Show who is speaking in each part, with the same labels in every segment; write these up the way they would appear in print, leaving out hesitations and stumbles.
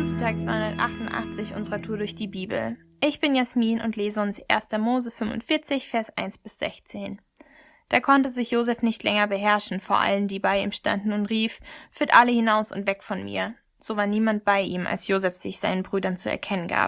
Speaker 1: Willkommen zu Tag 288 unserer Tour durch die Bibel. Ich bin Jasmin und lese uns 1. Mose 45, Vers 1 bis 16. Da konnte sich Josef nicht länger beherrschen vor allen, die bei ihm standen, und rief: Führt alle hinaus und weg von mir. So war niemand bei ihm, als Josef sich seinen Brüdern zu erkennen gab.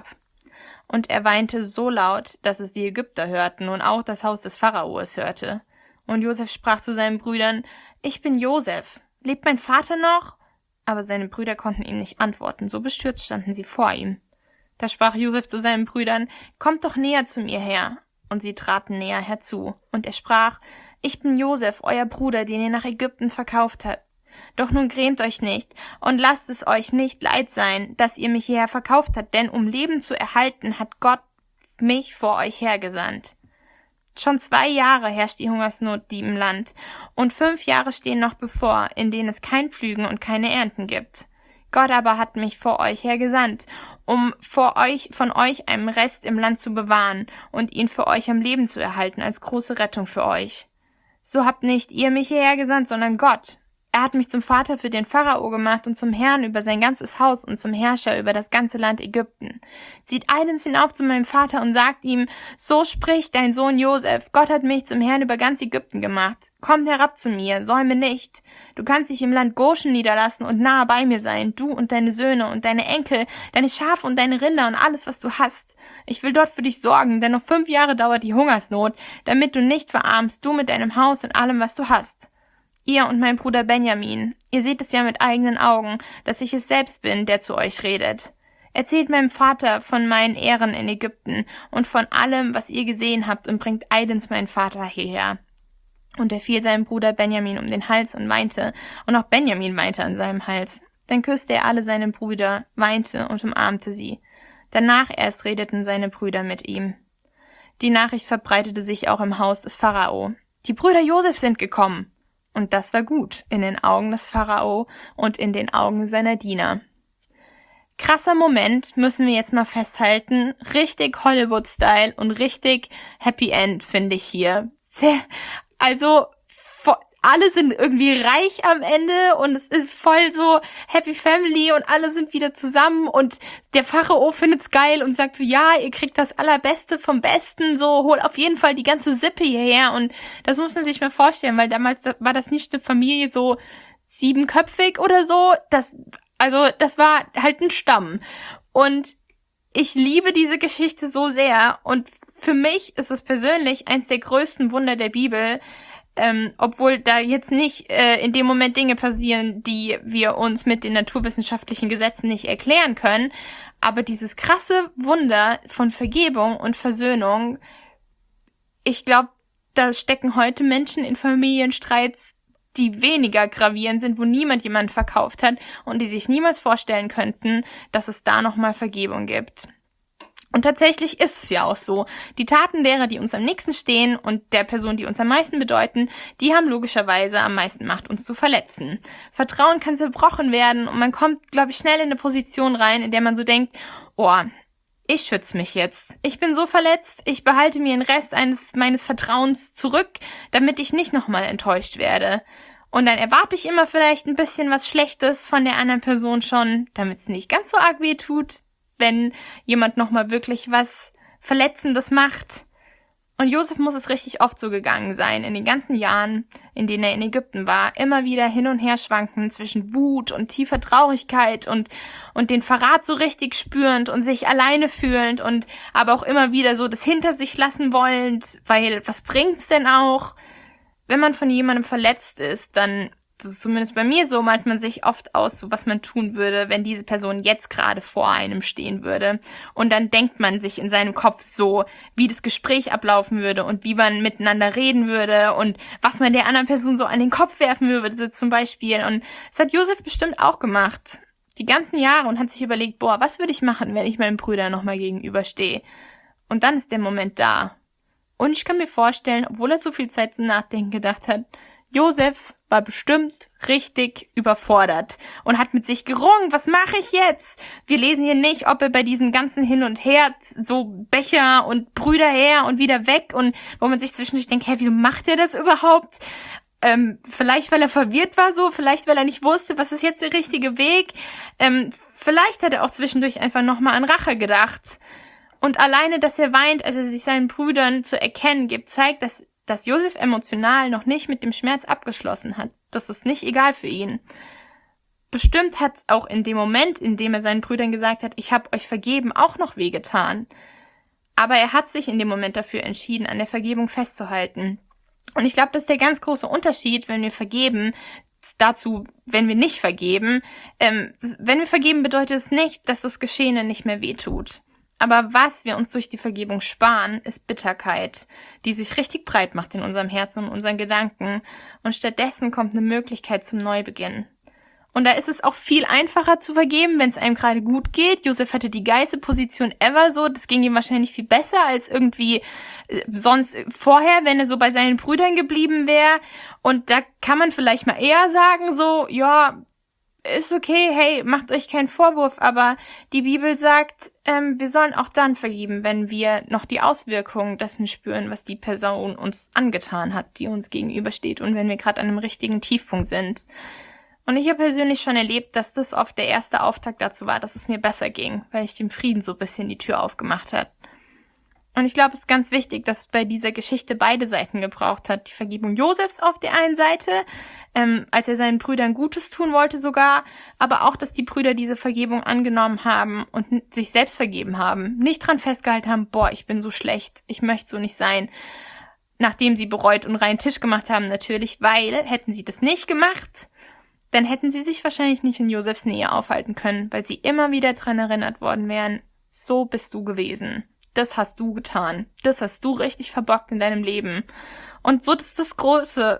Speaker 1: Und er weinte so laut, dass es die Ägypter hörten und auch das Haus des Pharao es hörte. Und Josef sprach zu seinen Brüdern: Ich bin Josef. Lebt mein Vater noch? Aber seine Brüder konnten ihm nicht antworten, so bestürzt standen sie vor ihm. Da sprach Josef zu seinen Brüdern: Kommt doch näher zu mir her. Und sie traten näher herzu. Und er sprach: Ich bin Josef, euer Bruder, den ihr nach Ägypten verkauft habt. Doch nun grämt euch nicht und lasst es euch nicht leid sein, dass ihr mich hierher verkauft habt, denn um Leben zu erhalten, hat Gott mich vor euch hergesandt. Schon 2 Jahre herrscht die Hungersnot im Land, und 5 Jahre stehen noch bevor, in denen es kein Pflügen und keine Ernten gibt. Gott aber hat mich vor euch hergesandt, um von euch einen Rest im Land zu bewahren und ihn für euch am Leben zu erhalten als große Rettung für euch. So habt nicht ihr mich hierher gesandt, sondern Gott. Er hat mich zum Vater für den Pharao gemacht und zum Herrn über sein ganzes Haus und zum Herrscher über das ganze Land Ägypten. Zieht eilends hinauf zu meinem Vater und sagt ihm: So spricht dein Sohn Josef, Gott hat mich zum Herrn über ganz Ägypten gemacht. Kommt herab zu mir, säume nicht. Du kannst dich im Land Goshen niederlassen und nahe bei mir sein, du und deine Söhne und deine Enkel, deine Schafe und deine Rinder und alles, was du hast. Ich will dort für dich sorgen, denn noch 5 Jahre dauert die Hungersnot, damit du nicht verarmst, du mit deinem Haus und allem, was du hast. Ihr und mein Bruder Benjamin, ihr seht es ja mit eigenen Augen, dass ich es selbst bin, der zu euch redet. Erzählt meinem Vater von meinen Ehren in Ägypten und von allem, was ihr gesehen habt, und bringt eilends meinen Vater hierher. Und er fiel seinem Bruder Benjamin um den Hals und weinte, und auch Benjamin weinte an seinem Hals. Dann küsste er alle seine Brüder, weinte und umarmte sie. Danach erst redeten seine Brüder mit ihm. Die Nachricht verbreitete sich auch im Haus des Pharao. Die Brüder Josef sind gekommen. Und das war gut in den Augen des Pharao und in den Augen seiner Diener. Krasser Moment, müssen wir jetzt mal festhalten. Richtig Hollywood-Style und richtig Happy End, finde ich hier. Also, alle sind irgendwie reich am Ende und es ist voll so Happy Family und alle sind wieder zusammen und der Pharao findet's geil und sagt so: Ja, ihr kriegt das Allerbeste vom Besten, so holt auf jeden Fall die ganze Sippe hierher. Und das muss man sich mal vorstellen, weil damals war das nicht eine Familie so 7-köpfig oder so, das war halt ein Stamm. Und ich liebe diese Geschichte so sehr und für mich ist es persönlich eins der größten Wunder der Bibel, obwohl da jetzt nicht in dem Moment Dinge passieren, die wir uns mit den naturwissenschaftlichen Gesetzen nicht erklären können. Aber dieses krasse Wunder von Vergebung und Versöhnung, ich glaube, da stecken heute Menschen in Familienstreits, die weniger gravierend sind, wo niemand jemanden verkauft hat und die sich niemals vorstellen könnten, dass es da nochmal Vergebung gibt. Und tatsächlich ist es ja auch so. Die Taten derer, die uns am nächsten stehen und der Person, die uns am meisten bedeuten, die haben logischerweise am meisten Macht, uns zu verletzen. Vertrauen kann zerbrochen werden und man kommt, glaube ich, schnell in eine Position rein, in der man so denkt: Oh, ich schütze mich jetzt. Ich bin so verletzt, ich behalte mir den Rest meines Vertrauens zurück, damit ich nicht nochmal enttäuscht werde. Und dann erwarte ich immer vielleicht ein bisschen was Schlechtes von der anderen Person schon, damit es nicht ganz so arg weh tut, wenn jemand nochmal wirklich was Verletzendes macht. Und Josef muss es richtig oft so gegangen sein, in den ganzen Jahren, in denen er in Ägypten war, immer wieder hin und her schwanken zwischen Wut und tiefer Traurigkeit und den Verrat so richtig spürend und sich alleine fühlend und aber auch immer wieder so das hinter sich lassen wollend, weil was bringt's denn auch? Wenn man von jemandem verletzt ist, dann, das ist zumindest bei mir so, malt man sich oft aus, so was man tun würde, wenn diese Person jetzt gerade vor einem stehen würde. Und dann denkt man sich in seinem Kopf so, wie das Gespräch ablaufen würde und wie man miteinander reden würde und was man der anderen Person so an den Kopf werfen würde zum Beispiel. Und das hat Josef bestimmt auch gemacht, die ganzen Jahre, und hat sich überlegt: Boah, was würde ich machen, wenn ich meinem Bruder nochmal gegenüberstehe? Und dann ist der Moment da. Und ich kann mir vorstellen, obwohl er so viel Zeit zum Nachdenken gedacht hat, Josef war bestimmt richtig überfordert und hat mit sich gerungen: Was mache ich jetzt? Wir lesen hier nicht, ob er bei diesem ganzen Hin und Her so Becher und Brüder her und wieder weg und wo man sich zwischendurch denkt: Wieso macht er das überhaupt? Vielleicht, weil er verwirrt war so, vielleicht, weil er nicht wusste, was ist jetzt der richtige Weg. Vielleicht hat er auch zwischendurch einfach nochmal an Rache gedacht. Und alleine, dass er weint, als er sich seinen Brüdern zu erkennen gibt, zeigt, dass Josef emotional noch nicht mit dem Schmerz abgeschlossen hat. Das ist nicht egal für ihn. Bestimmt hat es auch in dem Moment, in dem er seinen Brüdern gesagt hat, ich habe euch vergeben, auch noch wehgetan. Aber er hat sich in dem Moment dafür entschieden, an der Vergebung festzuhalten. Und ich glaube, das ist der ganz große Unterschied, wenn wir vergeben, dazu, wenn wir nicht vergeben. Wenn wir vergeben, bedeutet es nicht, dass das Geschehene nicht mehr wehtut. Aber was wir uns durch die Vergebung sparen, ist Bitterkeit, die sich richtig breit macht in unserem Herzen und unseren Gedanken. Und stattdessen kommt eine Möglichkeit zum Neubeginn. Und da ist es auch viel einfacher zu vergeben, wenn es einem gerade gut geht. Josef hatte die geilste Position ever so. Das ging ihm wahrscheinlich viel besser als irgendwie sonst vorher, wenn er so bei seinen Brüdern geblieben wäre. Und da kann man vielleicht mal eher sagen so, ja, ist okay, hey, macht euch keinen Vorwurf. Aber die Bibel sagt, wir sollen auch dann vergeben, wenn wir noch die Auswirkungen dessen spüren, was die Person uns angetan hat, die uns gegenübersteht. Und wenn wir gerade an einem richtigen Tiefpunkt sind. Und ich habe persönlich schon erlebt, dass das oft der erste Auftakt dazu war, dass es mir besser ging, weil ich dem Frieden so ein bisschen die Tür aufgemacht hat. Und ich glaube, es ist ganz wichtig, dass bei dieser Geschichte beide Seiten gebraucht hat. Die Vergebung Josefs auf der einen Seite, als er seinen Brüdern Gutes tun wollte sogar, aber auch, dass die Brüder diese Vergebung angenommen haben und sich selbst vergeben haben. Nicht dran festgehalten haben, boah, ich bin so schlecht, ich möchte so nicht sein. Nachdem sie bereut und reinen Tisch gemacht haben natürlich, weil hätten sie das nicht gemacht, dann hätten sie sich wahrscheinlich nicht in Josefs Nähe aufhalten können, weil sie immer wieder dran erinnert worden wären, so bist du gewesen. Das hast du getan. Das hast du richtig verbockt in deinem Leben. Und so das ist das große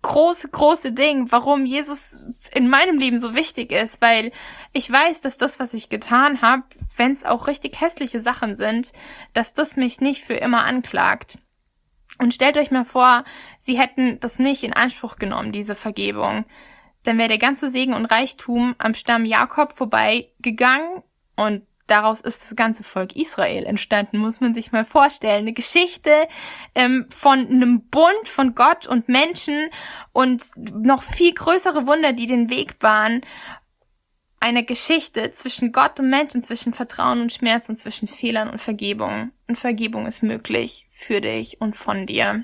Speaker 1: Ding, warum Jesus in meinem Leben so wichtig ist, weil ich weiß, dass das, was ich getan habe, wenn es auch richtig hässliche Sachen sind, dass das mich nicht für immer anklagt. Und stellt euch mal vor, sie hätten das nicht in Anspruch genommen, diese Vergebung. Dann wäre der ganze Segen und Reichtum am Stamm Jakob vorbeigegangen und daraus ist das ganze Volk Israel entstanden, muss man sich mal vorstellen. Eine Geschichte von einem Bund von Gott und Menschen und noch viel größere Wunder, die den Weg bahnen. Eine Geschichte zwischen Gott und Menschen, zwischen Vertrauen und Schmerz und zwischen Fehlern und Vergebung. Und Vergebung ist möglich für dich und von dir.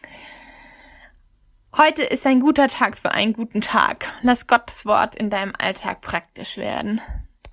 Speaker 1: Heute ist ein guter Tag für einen guten Tag. Lass Gottes Wort in deinem Alltag praktisch werden.